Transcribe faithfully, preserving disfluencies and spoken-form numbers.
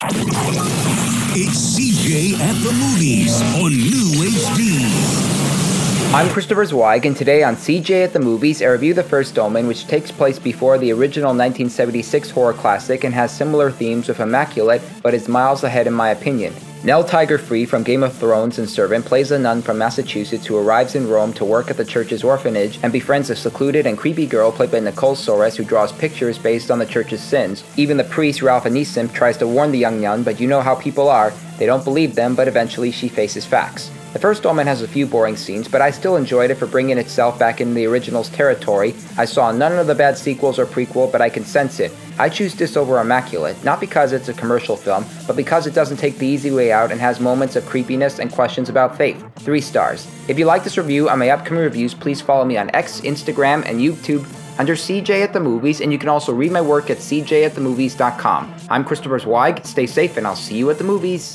It's C J at the Movies on New H D. I'm Christopher Zweig, and today on C J at the Movies, I review The First Omen, which takes place before the original nineteen seventy-six horror classic and has similar themes with Immaculate, but is miles ahead in my opinion. Nell Tiger-Free from Game of Thrones and Servant plays a nun from Massachusetts who arrives in Rome to work at the church's orphanage and befriends a secluded and creepy girl played by Nicole Soares who draws pictures based on the church's sins. Even the priest, Ralph Anisim, tries to warn the young nun, but you know how people are. They don't believe them, but eventually she faces facts. The First Omen has a few boring scenes, but I still enjoyed it for bringing itself back into the original's territory. I saw none of the bad sequels or prequel, but I can sense it. I choose this over Immaculate, not because it's a commercial film, but because it doesn't take the easy way out and has moments of creepiness and questions about faith. Three stars. If you like this review and my upcoming reviews, please follow me on X, Instagram, and YouTube under C J at the Movies, and you can also read my work at c j at the movies dot com. I'm Christopher Zweig. Stay safe, and I'll see you at the movies.